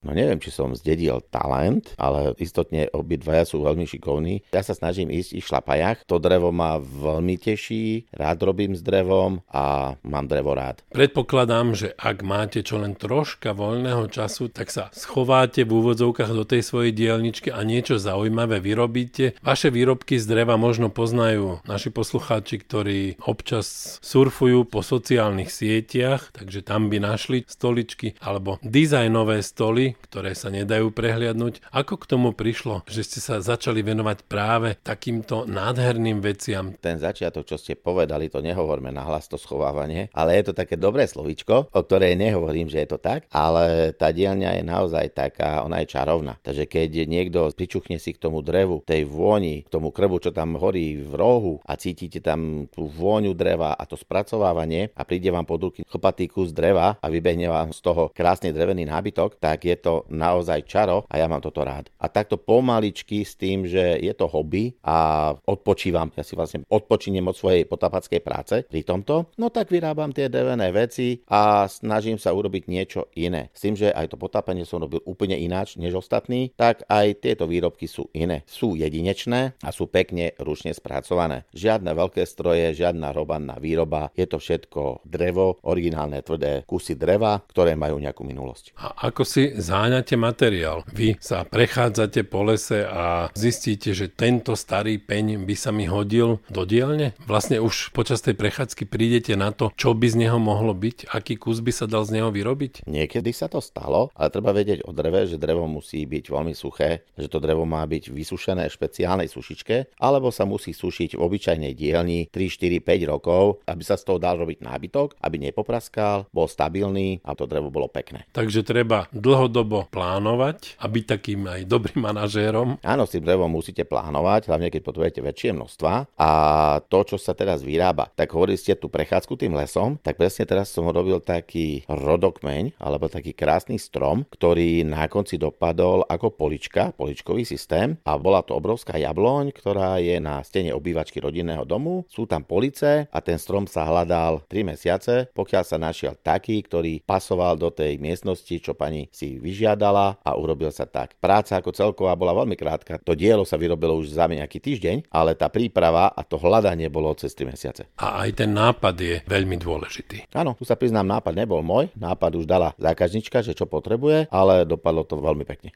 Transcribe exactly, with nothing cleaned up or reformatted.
No neviem, či som zdedil talent, ale istotne obidvaja sú veľmi šikovní. Ja sa snažím ísť v šlapajach. To drevo ma veľmi teší, rád robím s drevom a mám drevo rád. Predpokladám, že ak máte čo len troška voľného času, tak sa schováte v úvodzovkách do tej svojej dielničky a niečo zaujímavé vyrobíte. Vaše výrobky z dreva možno poznajú naši poslucháči, ktorí občas surfujú po sociálnych sieťach, takže tam by našli stoličky alebo dizajnové stoly, ktoré sa nedajú prehliadnúť. Ako k tomu prišlo, že ste sa začali venovať práve takýmto nádherným veciam? Ten začiatok, čo ste povedali, to nehovorme nahlas, to schovávanie, ale je to také dobré slovíčko, o ktorej nehovorím, že je to tak, ale tá dielňa je naozaj taká, ona je čarovná. Takže keď niekto pričuchne si k tomu drevu, tej vôni, k tomu krbu, čo tam horí v rohu a cítite tam tú vôňu dreva a to spracovávanie a príde vám pod ruky chlpatý kus dreva a vybehne vám z toho krásny drevený nábytok, tak je to naozaj čaro a ja mám toto rád. A takto pomaličky s tým, že je to hobby a odpočívam, ja si vlastne odpočínem od svojej potápackej práce pri tomto, no tak vyrábam tie drevené veci a snažím sa urobiť niečo iné. S tým, že aj to potápanie som robil úplne ináč než ostatní, tak aj tieto výrobky sú iné. Sú jedinečné a sú pekne ručne spracované. Žiadne veľké stroje, žiadna robanná výroba, je to všetko drevo, originálne tvrdé kusy dreva, ktoré majú nejakú minulosť. A ako si záňate materiál? Vy sa prechádzate po lese a zistíte, že tento starý peň by sa mi hodil do dielne? Vlastne už počas tej prechádzky prídete na to, čo by z neho mohlo byť, aký kus by sa dal z neho vyrobiť? Niekedy sa to stalo, ale treba vedieť o dreve, že drevo musí byť veľmi suché, že to drevo má byť vysušené v špeciálnej sušičke, alebo sa musí sušiť v obyčajnej dielni tri, štyri, päť rokov, aby sa z toho dal robiť nábytok, aby nepopraskal, bol stabilný a to drevo bolo pekné. Takže treba dlhodobo plánovať a byť takým aj dobrým manažérom. Áno, s tým drevom musíte plánovať, hlavne keď potrebujete väčšie množstva. A to, čo sa teraz vyrába, tak hovorili ste tú prechádzku tým lesom, tak presne teraz som robil taký rodokmeň, alebo taký krásny strom, ktorý na konci dopadol ako polička, poličkový systém a bola to obrovská jabloň, ktorá je na stene obývačky rodinného domu. Sú tam police a ten strom sa hľadal tri mesiace, pokiaľ sa našiel taký, ktorý pasoval do tej miestnosti, čo pani si vyžiadala a urobil sa tak. Práca ako celková bola veľmi krátka. To dielo sa vyrobilo už za nejaký týždeň, ale tá príprava a to hľadanie bolo cez tri mesiace. A aj ten nápad je veľmi dôležitý. Áno, tu sa priznám, nápad nebol môj. Nápad už dala zákaznička, že čo potrebuje, ale dopadlo to veľmi pekne.